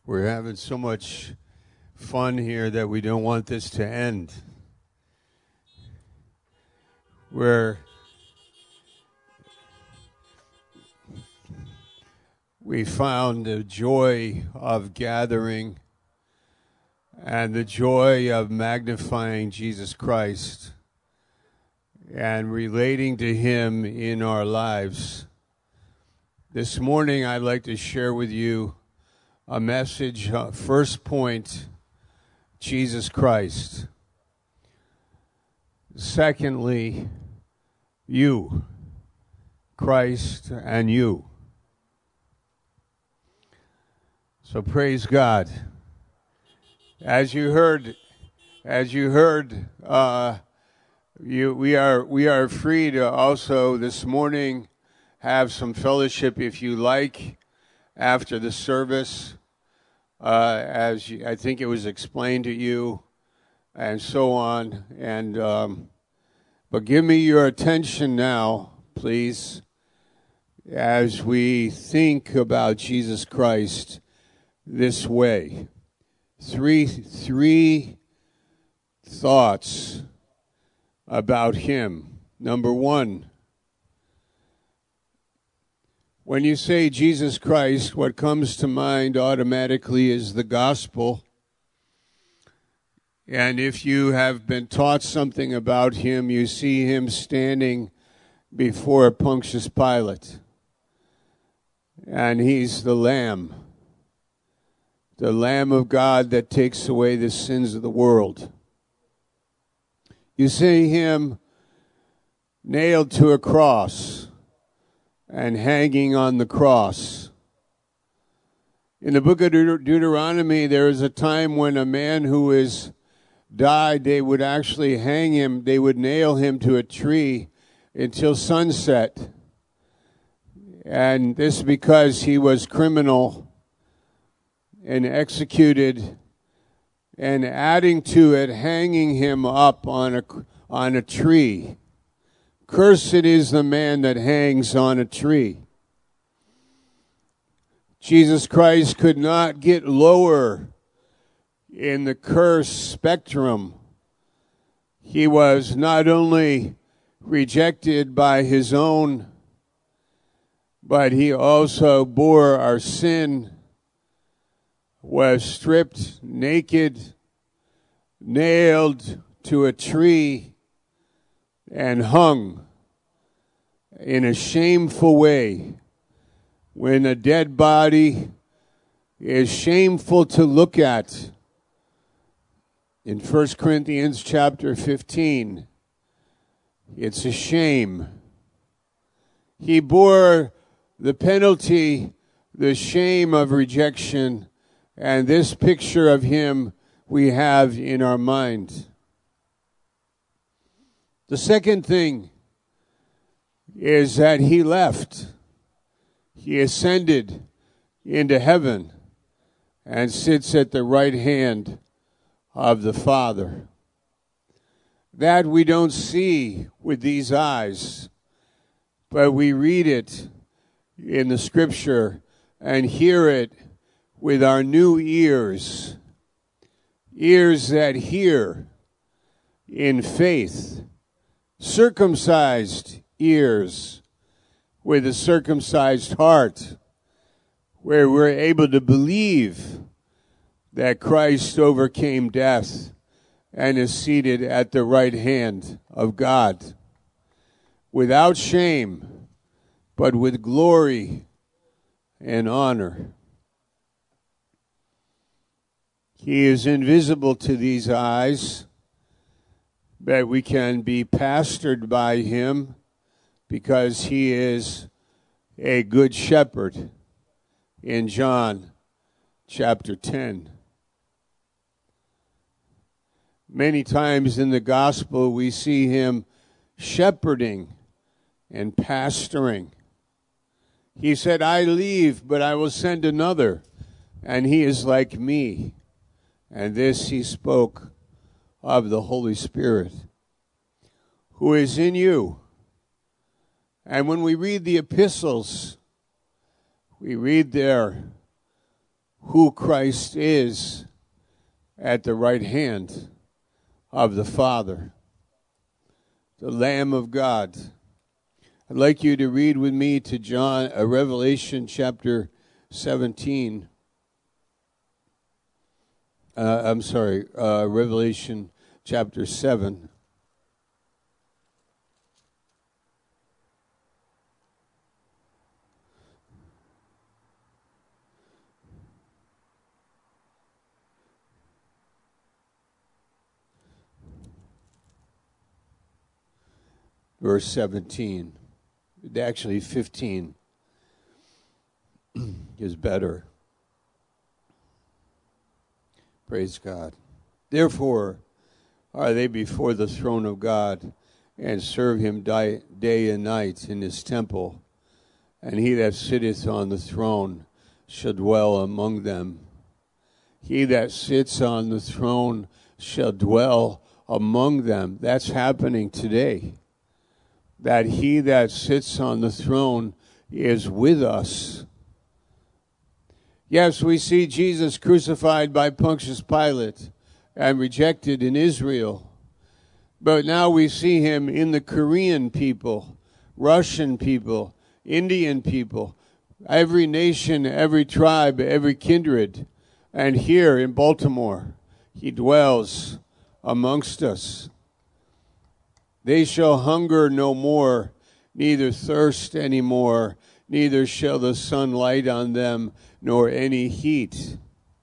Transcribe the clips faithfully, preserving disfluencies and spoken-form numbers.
We're having so much fun here that we don't want this to end. We're we found the joy of gathering and the joy of magnifying Jesus Christ and relating to Him in our lives. This morning, I'd like to share with you a message. Uh, first point, Jesus Christ. Secondly, you, Christ and you. So praise God. As you heard, as you heard, uh, you we are we are free to also this morning have some fellowship if you like after the service. Uh, as you, I think it was explained to you, and so on. And um, but give me your attention now, please, as we think about Jesus Christ this way. Three three thoughts about Him. Number one. When you say Jesus Christ, what comes to mind automatically is the gospel. And if you have been taught something about Him, you see Him standing before Pontius Pilate. And He's the Lamb, the Lamb of God that takes away the sins of the world. You see Him nailed to a cross and hanging on the cross. In the book of Deut- Deuteronomy, there is a time when a man who is died, they would actually hang him, they would nail him to a tree until sunset. And this because he was criminal and executed, and adding to it, hanging him up on a, on a tree. Cursed is the man that hangs on a tree. Jesus Christ could not get lower in the curse spectrum. He was not only rejected by His own, but He also bore our sin, was stripped naked, nailed to a tree, and hung in a shameful way. When a dead body is shameful to look at. In First Corinthians chapter fifteen, it's a shame. He bore the penalty, the shame of rejection, and this picture of Him we have in our mind. The second thing is that He left. He ascended into heaven and sits at the right hand of the Father. That we don't see with these eyes, but we read it in the Scripture and hear it with our new ears, ears that hear in faith. Circumcised ears with a circumcised heart, where we're able to believe that Christ overcame death and is seated at the right hand of God, without shame, but with glory and honor. He is invisible to these eyes, that we can be pastored by Him because He is a good shepherd in John chapter ten. Many times in the gospel we see Him shepherding and pastoring. He said, I leave, but I will send another, and He is like me. And this He spoke of the Holy Spirit, who is in you. And when we read the epistles, we read there who Christ is at the right hand of the Father, the Lamb of God. I'd like you to read with me to John, uh, Revelation chapter seventeen. Uh, I'm sorry, uh, Revelation chapter seven. Verse seventeen, actually fifteen is better. Praise God. Therefore are they before the throne of God, and serve him day, day and night in his temple. And he that sitteth on the throne shall dwell among them. He that sits on the throne shall dwell among them. That's happening today. That he that sits on the throne is with us. Yes, we see Jesus crucified by Pontius Pilate and rejected in Israel. But now we see him in the Korean people, Russian people, Indian people, every nation, every tribe, every kindred. And here in Baltimore, he dwells amongst us. They shall hunger no more, neither thirst any more, neither shall the sun light on them, nor any heat.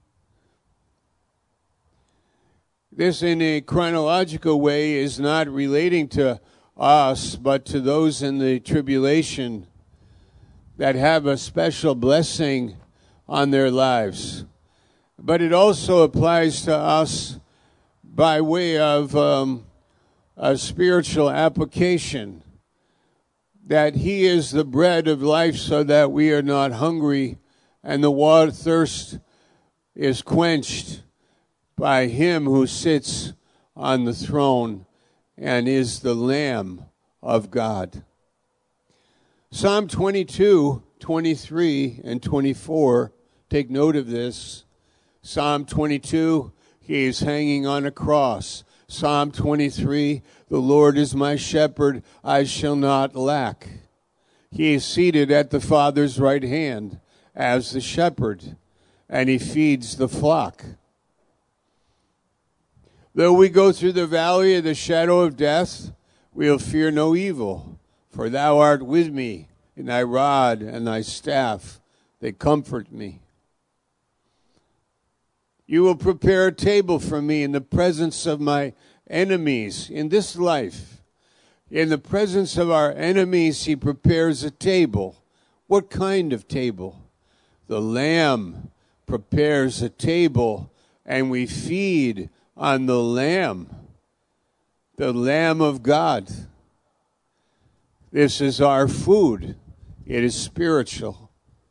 This, in a chronological way, is not relating to us, but to those in the tribulation that have a special blessing on their lives. But it also applies to us by way of um, a spiritual application, that he is the bread of life so that we are not hungry, and the water thirst is quenched by him who sits on the throne and is the Lamb of God. Psalm twenty-two, twenty-three, and twenty-four, take note of this. Psalm twenty-two, he is hanging on a cross. Psalm twenty-three, the Lord is my shepherd, I shall not lack. He is seated at the Father's right hand as the shepherd, and he feeds the flock. Though we go through the valley of the shadow of death, we'll fear no evil, for thou art with me, and thy rod and thy staff, they comfort me. You will prepare a table for me in the presence of my enemies. In this life, in the presence of our enemies, he prepares a table. What kind of table? The Lamb prepares a table, and we feed on the Lamb, the Lamb of God. This is our food. It is spiritual.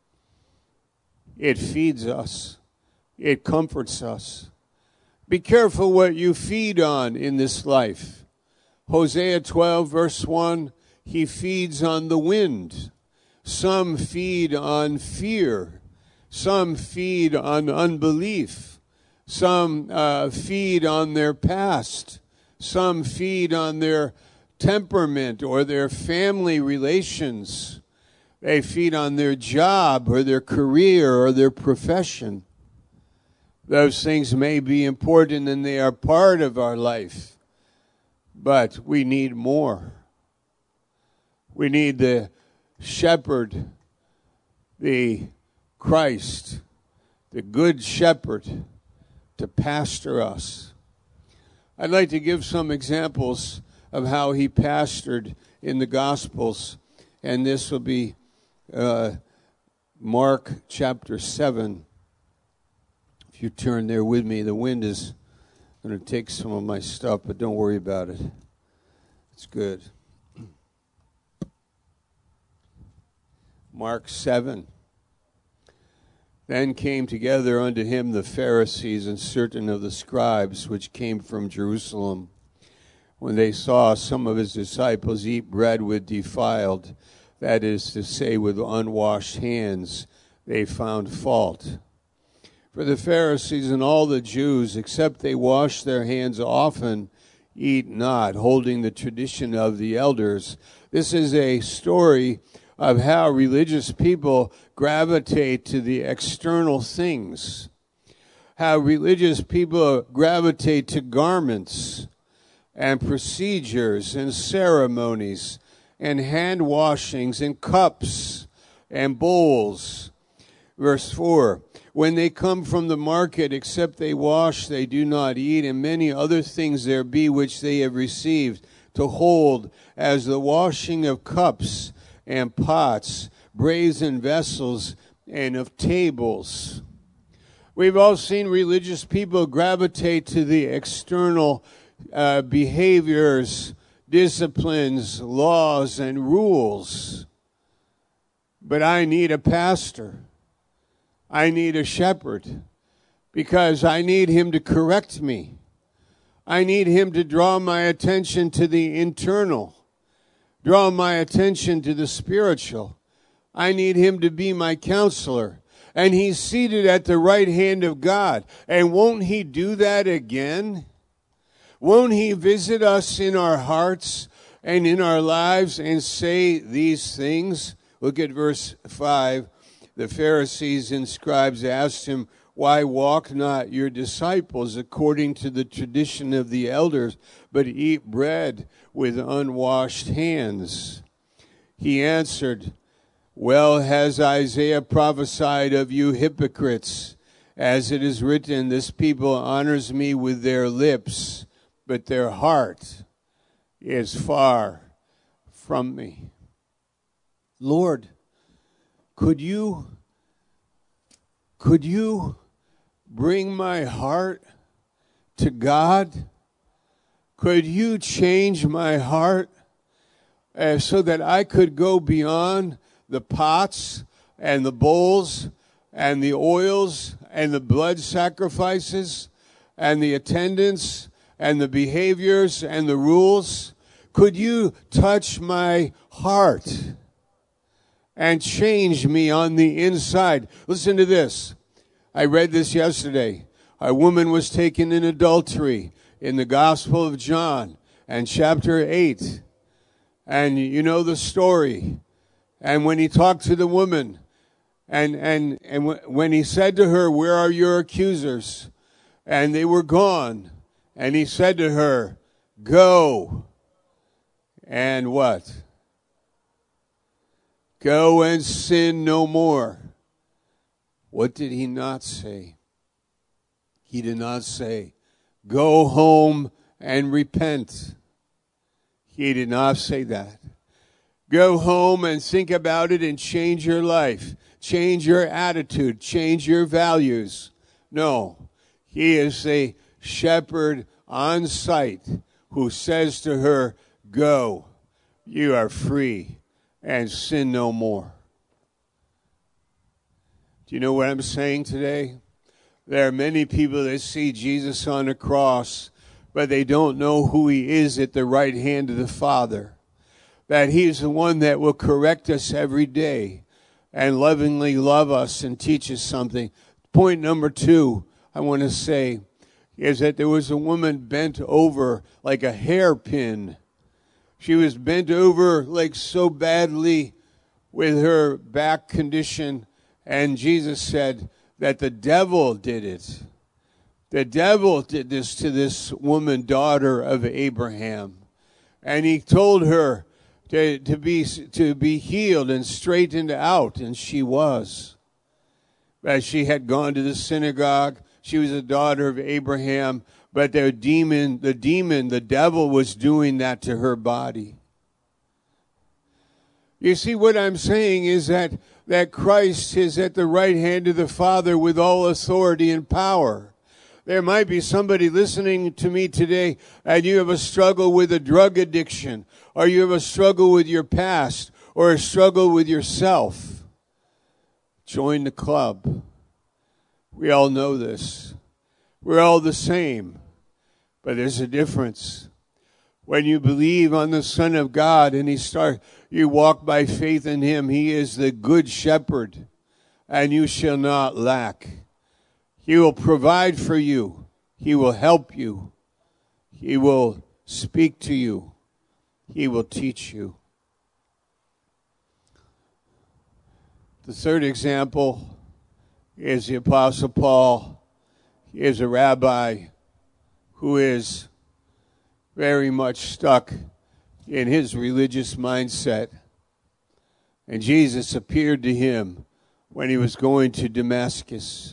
It feeds us. It comforts us. Be careful what you feed on in this life. Hosea twelve, verse one, he feeds on the wind. Some feed on fear. Some feed on unbelief. Some uh, feed on their past. Some feed on their temperament or their family relations. They feed on their job or their career or their profession. Those things may be important and they are part of our life, but we need more. We need the shepherd, the Christ, the good shepherd, to pastor us. I'd like to give some examples of how he pastored in the Gospels, and this will be uh, Mark chapter seven. If you turn there with me, the wind is going to take some of my stuff, but don't worry about it. It's good. Mark seven. Then came together unto him the Pharisees and certain of the scribes which came from Jerusalem, when they saw some of his disciples eat bread with defiled, that is to say, with unwashed hands, they found fault. For the Pharisees and all the Jews, except they wash their hands often, eat not, holding the tradition of the elders. This is a story of how religious people gravitate to the external things, how religious people gravitate to garments and procedures and ceremonies and hand washings and cups and bowls. Verse four, when they come from the market, except they wash, they do not eat, and many other things there be which they have received to hold, as the washing of cups and pots, brazen vessels, and of tables. We've all seen religious people gravitate to the external uh, behaviors, disciplines, laws, and rules. But I need a pastor. I need a shepherd, because I need him to correct me. I need him to draw my attention to the internal, draw my attention to the spiritual. I need him to be my counselor. And he's seated at the right hand of God. And won't he do that again? Won't he visit us in our hearts and in our lives and say these things? Look at verse five. The Pharisees and scribes asked him, why walk not your disciples according to the tradition of the elders, but eat bread with unwashed hands? He answered, well has Isaiah prophesied of you hypocrites, as it is written, this people honors me with their lips, but their heart is far from me. Lord, Could you, could you bring my heart to God? Could you change my heart uh, so that I could go beyond the pots and the bowls and the oils and the blood sacrifices and the attendance and the behaviors and the rules? Could you touch my heart and change me on the inside? Listen to this. I read this yesterday. A woman was taken in adultery in the Gospel of John and chapter eight. And you know the story. And when he talked to the woman, and, and, and w- when he said to her, where are your accusers? And they were gone. And he said to her, go. And what? Go and sin no more. What did he not say? He did not say, go home and repent. He did not say that. Go home and think about it and change your life. Change your attitude. Change your values. No. He is a shepherd on site who says to her, go. You are free. And sin no more. Do you know what I'm saying today? There are many people that see Jesus on the cross, but they don't know who he is at the right hand of the Father. That he is the one that will correct us every day and lovingly love us and teach us something. Point number two, I want to say, is that there was a woman bent over like a hairpin. She was bent over like so badly with her back condition. And Jesus said that the devil did it. The devil did this to this woman, daughter of Abraham. And he told her to, to be to be healed and straightened out. And she was. As she had gone to the synagogue. She was a daughter of Abraham. But the demon, the demon, the devil was doing that to her body. You see, what I'm saying is that, that Christ is at the right hand of the Father with all authority and power. There might be somebody listening to me today and you have a struggle with a drug addiction, or you have a struggle with your past, or a struggle with yourself. Join the club. We all know this. We're all the same. But there's a difference. When you believe on the Son of God and he start, you walk by faith in him, he is the good shepherd, and you shall not lack. He will provide for you. He will help you. He will speak to you. He will teach you. The third example is the Apostle Paul. He is a rabbi who is very much stuck in his religious mindset. And Jesus appeared to him when he was going to Damascus.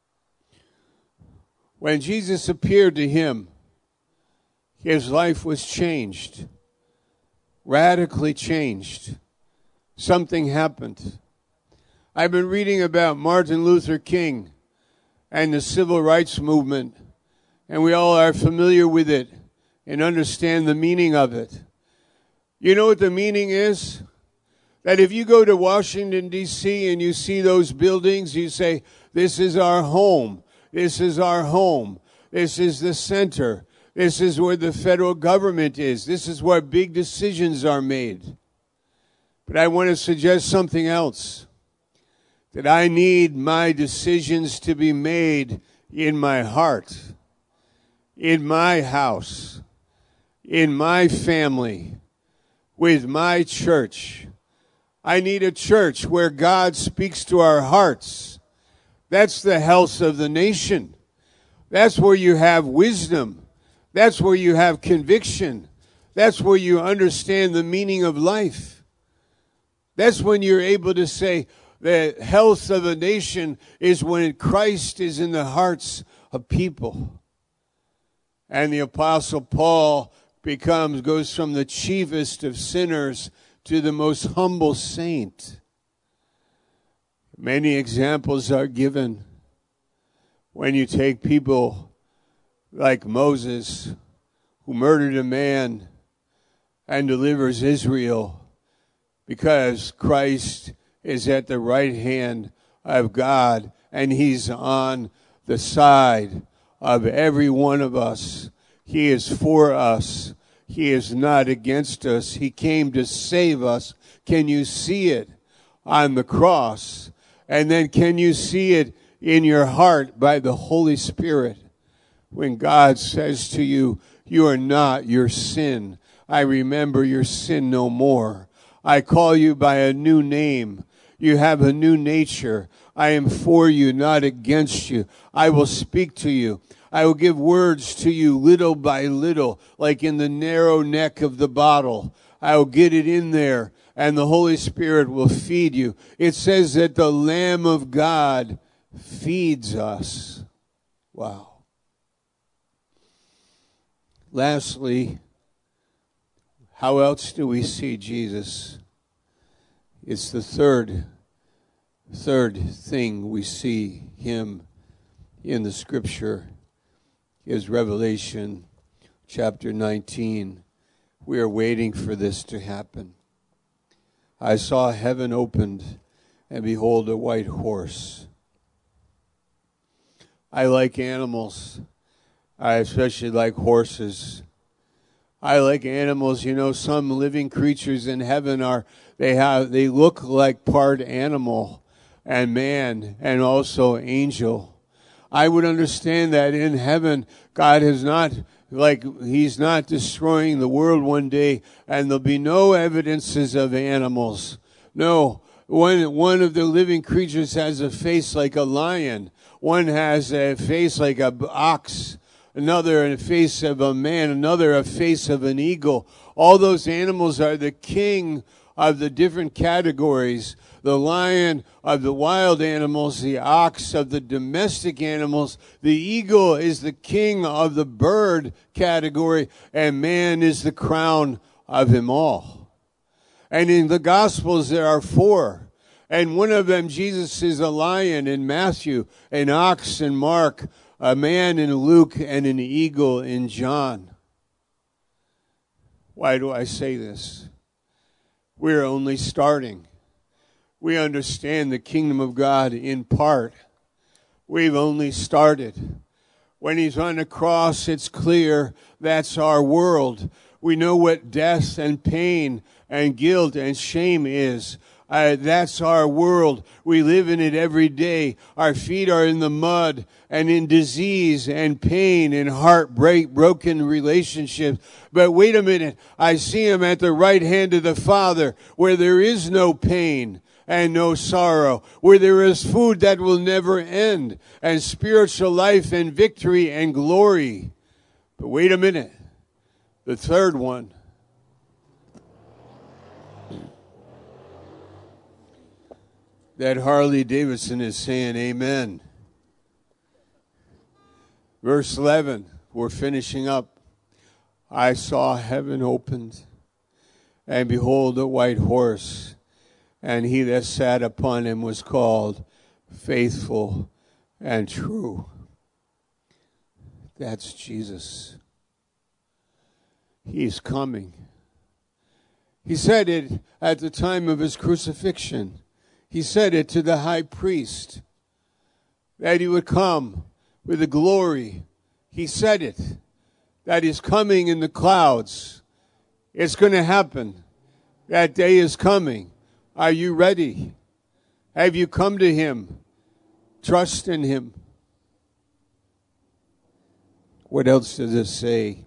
When Jesus appeared to him, his life was changed, radically changed. Something happened. I've been reading about Martin Luther King and the civil rights movement, and we all are familiar with it and understand the meaning of it. You know what the meaning is? That if you go to Washington, D C and you see those buildings, you say, this is our home. This is our home. This is the center. This is where the federal government is. This is where big decisions are made. But I want to suggest something else. That I need my decisions to be made in my heart, in my house, in my family, with my church. I need a church where God speaks to our hearts. That's the health of the nation. That's where you have wisdom. That's where you have conviction. That's where you understand the meaning of life. That's when you're able to say the health of a nation is when Christ is in the hearts of people. And the Apostle Paul becomes, goes from the chiefest of sinners to the most humble saint. Many examples are given when you take people like Moses, who murdered a man and delivers Israel because Christ is at the right hand of God and he's on the side of every one of us. He is for us. He is not against us. He came to save us. Can you see it on the cross? And then can you see it in your heart by the Holy Spirit when God says to you, you are not your sin. I remember your sin no more. I call you by a new name. You have a new nature. I am for you, not against you. I will speak to you. I will give words to you little by little, like in the narrow neck of the bottle. I will get it in there, and the Holy Spirit will feed you. It says that the Lamb of God feeds us. Wow. Lastly, how else do we see Jesus? It's the third, third thing we see him in the Scripture is Revelation chapter nineteen. We are waiting for this to happen. I saw heaven opened, and behold, a white horse. I like animals. I especially like horses. I like animals. You know, some living creatures in heaven are, they have, they look like part animal and man and also angel. I would understand that in heaven, God is not, like, he's not destroying the world one day and there'll be no evidences of animals. No, one, one of the living creatures has a face like a lion. One has a face like an ox. Another a face of a man. Another a face of an eagle. All those animals are the king of the different categories. The lion of the wild animals, the ox of the domestic animals, the eagle is the king of the bird category, and man is the crown of them all. And in the Gospels there are four, and one of them, Jesus, is a lion in Matthew, an ox in Mark, a man in Luke, and an eagle in John. Why do I say this? We're only starting. We understand the kingdom of God in part. We've only started. When he's on the cross, it's clear that's our world. We know what death and pain and guilt and shame is. Uh, that's our world. We live in it every day. Our feet are in the mud and in disease and pain and heartbreak, broken relationships. But wait a minute. I see him at the right hand of the Father where there is no pain and no sorrow, where there is food that will never end, and spiritual life and victory and glory. But wait a minute. The third one. That Harley Davidson is saying amen. Verse eleven, we're finishing up. I saw heaven opened, and behold, a white horse, and he that sat upon him was called Faithful and True. That's Jesus. He's coming. He said it at the time of his crucifixion. He said it to the high priest, that he would come with the glory. He said it, that he's coming in the clouds. It's going to happen. That day is coming. Are you ready? Have you come to him? Trust in him. What else does it say?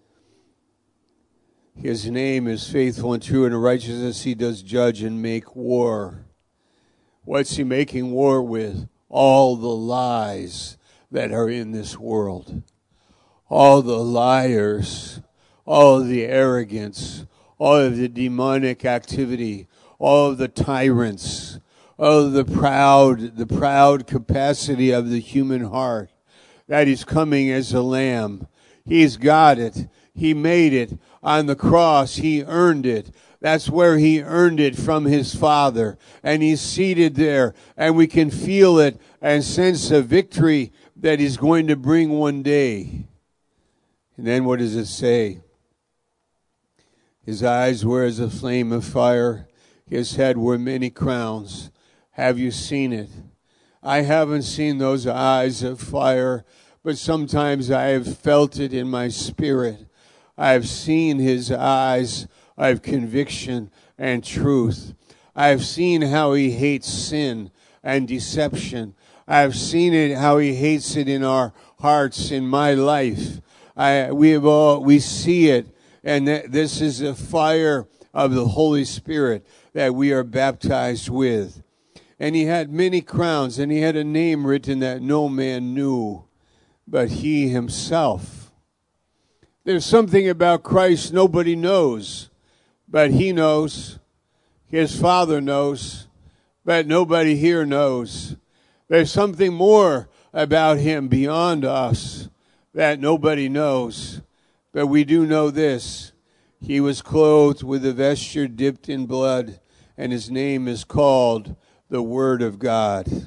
His name is faithful and true, and in righteousness he does judge and make war. What's he making war with? All the lies that are in this world. All the liars, all of the arrogance, all of the demonic activity, all of the tyrants, all of the proud, the proud capacity of the human heart. That he's coming as a lamb. He's got it. He made it. On the cross, he earned it. That's where he earned it from his Father. And he's seated there. And we can feel it and sense a victory that he's going to bring one day. And then what does it say? His eyes were as a flame of fire. His head were many crowns. Have you seen it? I haven't seen those eyes of fire, but sometimes I have felt it in my spirit. I have seen his eyes of conviction and truth. I have seen how he hates sin and deception. I have seen it, how he hates it in our hearts, in my life. I, we have all, we see it, and th- this is the fire of the Holy Spirit that we are baptized with. And he had many crowns, and he had a name written that no man knew, but he himself. There's something about Christ nobody knows, but he knows. His Father knows, but nobody here knows. There's something more about him beyond us that nobody knows, but we do know this. He was clothed with a vesture dipped in blood, and his name is called the Word of God.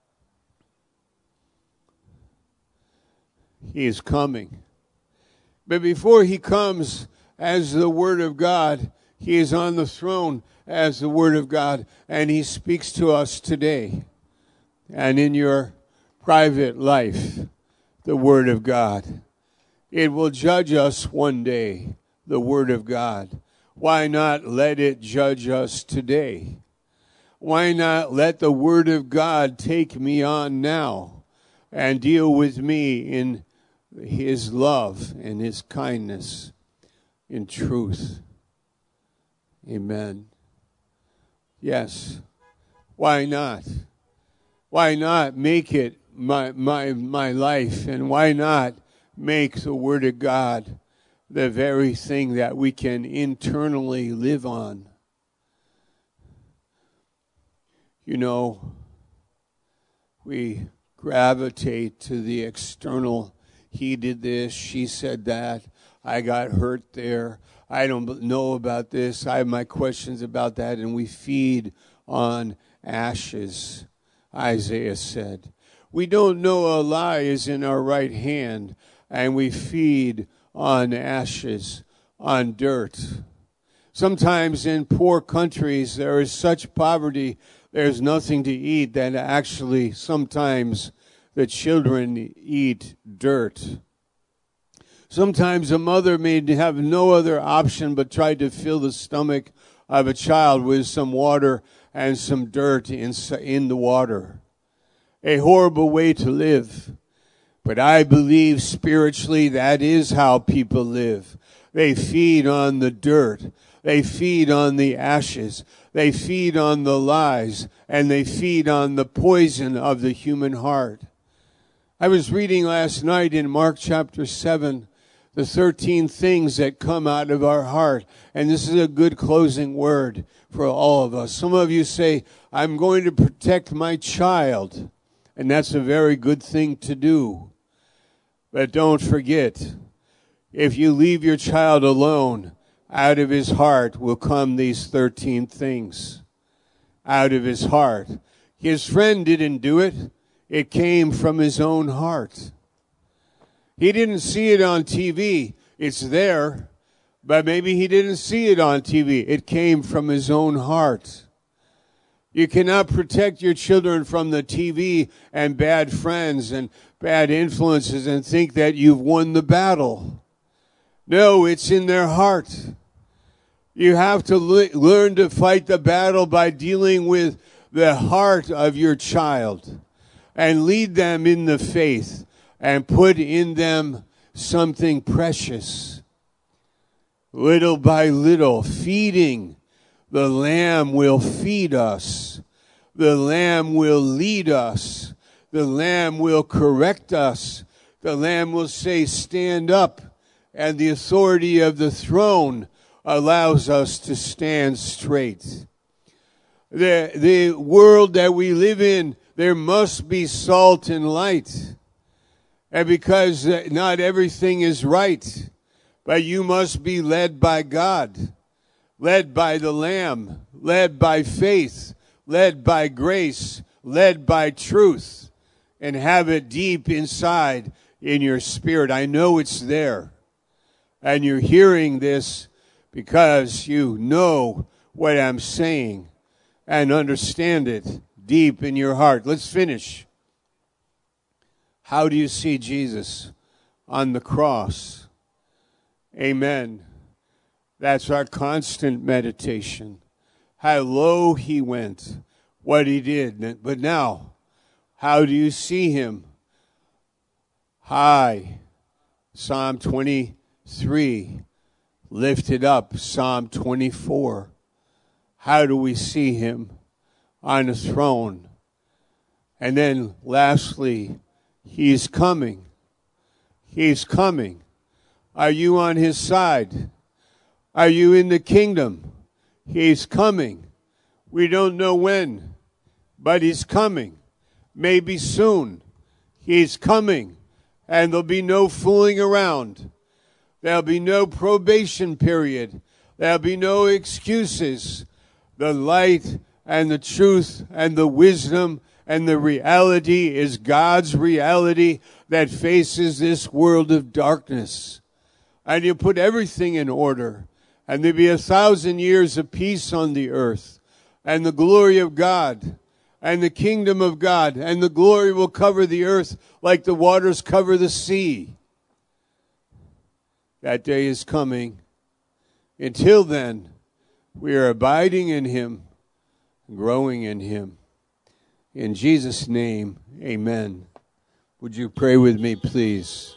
He is coming. But before he comes as the Word of God, he is on the throne as the Word of God, and he speaks to us today. And in your private life, the Word of God. It will judge us one day, the Word of God. Why not let it judge us today? Why not let the Word of God take me on now and deal with me in his love and his kindness in truth? Amen. Yes. Why not? Why not make it my my my life, and why not make the Word of God the very thing that we can internally live on? You know, we gravitate to the external. He did this, she said that, I got hurt there, I don't know about this, I have my questions about that, and we feed on ashes, Isaiah said. We don't know a lie is in our right hand, and we feed on ashes, on dirt. Sometimes in poor countries there is such poverty, there's nothing to eat, that actually sometimes the children eat dirt. Sometimes a mother may have no other option but try to fill the stomach of a child with some water, and some dirt in, in the water. A horrible way to live. But I believe spiritually that is how people live. They feed on the dirt. They feed on the ashes. They feed on the lies. And they feed on the poison of the human heart. I was reading last night in Mark chapter seven, the thirteen things that come out of our heart. And this is a good closing word for all of us. Some of you say, I'm going to protect my child. And that's a very good thing to do. But don't forget, if you leave your child alone, out of his heart will come these thirteen things. Out of his heart. His friend didn't do it. It came from his own heart. He didn't see it on T V. It's there. But maybe he didn't see it on T V. It came from his own heart. You cannot protect your children from the T V and bad friends and bad influences and think that you've won the battle. No, it's in their heart. You have to le- learn to fight the battle by dealing with the heart of your child and lead them in the faith and put in them something precious. Little by little, feeding. The Lamb will feed us. The Lamb will lead us. The Lamb will correct us. The Lamb will say, stand up. And the authority of the throne allows us to stand straight. The, the world that we live in, there must be salt and light. And because not everything is right, but you must be led by God. Led by the Lamb, led by faith, led by grace, led by truth, and have it deep inside in your spirit. I know it's there. And you're hearing this because you know what I'm saying and understand it deep in your heart. Let's finish. How do you see Jesus on the cross? Amen. That's our constant meditation. How low he went, what he did. But now, how do you see him? High. Psalm twenty-three. Lifted up. Psalm twenty-four. How do we see him? On a throne. And then lastly, he's coming. He's coming. Are you on his side? Are you in the kingdom? He's coming. We don't know when, but he's coming. Maybe soon. He's coming. And there'll be no fooling around. There'll be no probation period. There'll be no excuses. The light and the truth and the wisdom and the reality is God's reality that faces this world of darkness. And you put everything in order. And there'll be a thousand years of peace on the earth. And the glory of God. And the kingdom of God. And the glory will cover the earth like the waters cover the sea. That day is coming. Until then, we are abiding in him. Growing in him. In Jesus' name, amen. Would you pray with me, please?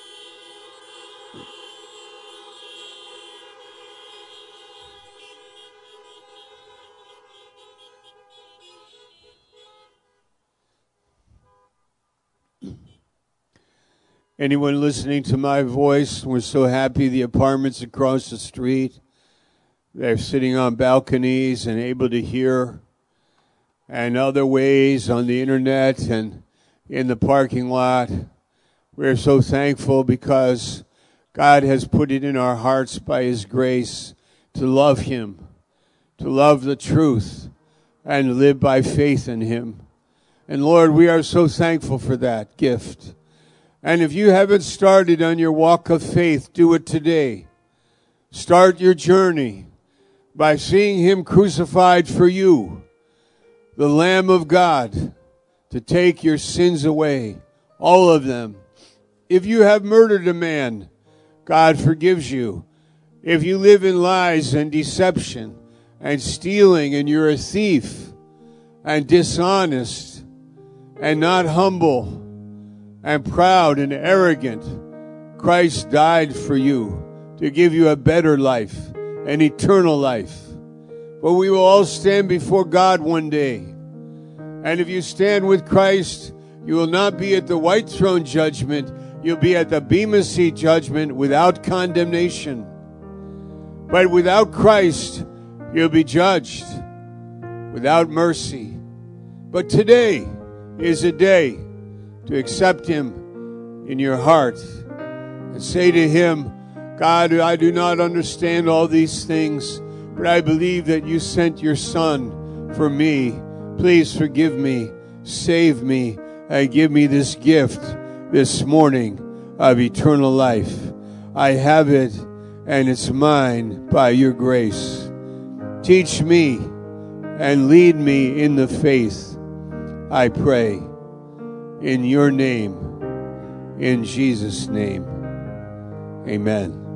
Anyone listening to my voice, we're so happy the apartments across the street, they're sitting on balconies and able to hear, and other ways on the internet and in the parking lot. We're so thankful because God has put it in our hearts by his grace to love him, to love the truth, and live by faith in him. And Lord, we are so thankful for that gift. And if you haven't started on your walk of faith, do it today. Start your journey by seeing him crucified for you, the Lamb of God, to take your sins away, all of them. If you have murdered a man, God forgives you. If you live in lies and deception, and stealing, and you're a thief and dishonest and not humble and proud and arrogant, Christ died for you to give you a better life, an eternal life. But we will all stand before God one day. And if you stand with Christ, you will not be at the white throne judgment. You'll be at the Bema Seat judgment without condemnation. But without Christ, you'll be judged without mercy. But today is a day to accept Him in your heart and say to Him, God, I do not understand all these things, but I believe that you sent your Son for me. Please forgive me, save me, and give me this gift this morning of eternal life. I have it, and it's mine by your grace. Teach me and lead me in the faith, I pray, in your name, in Jesus' name. Amen.